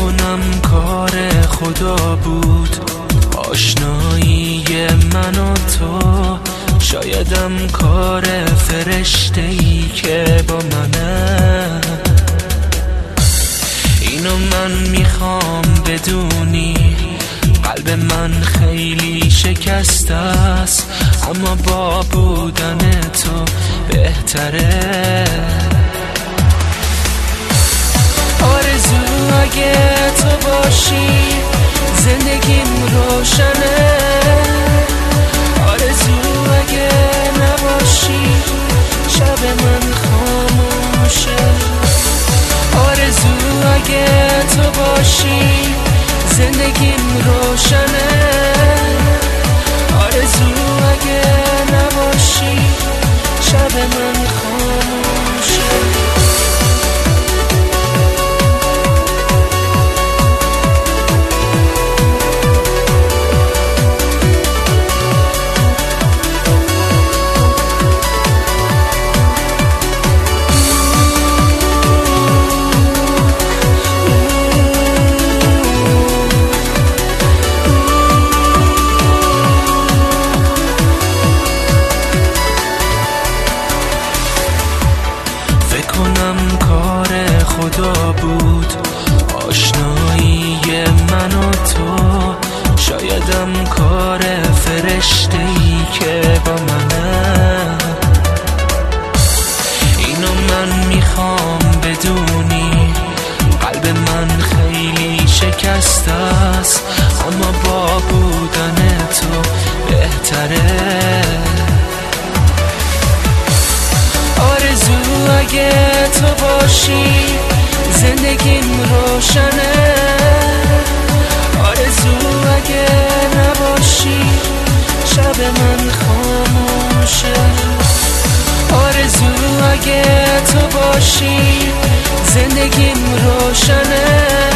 کنم کار خدا بود آشنایی من و تو، شایدم کار فرشته‌ای که با منه. اینو من میخوام بدونی، قلب من خیلی شکسته است، اما با بودن تو بهتره. آرزو اگه تو باشی زندگیم روشنه، آرزو اگه نباشی شب من خاموشه. آرزو اگه تو باشی زندگیم روشنه، آرزو اگه نباشی شب من خاموشه. خدا بود آشنایی من و تو، شایدم کار فرشته‌ای که با منه. اینو من میخوام بدونی، قلب من خیلی شکسته است، اما با بودن تو بهتره. آرزو اگه تو باشی زندگیم روشنه، آرزو اگه نباشی شب من خاموشه. آرزو اگه تو باشی زندگیم روشنه،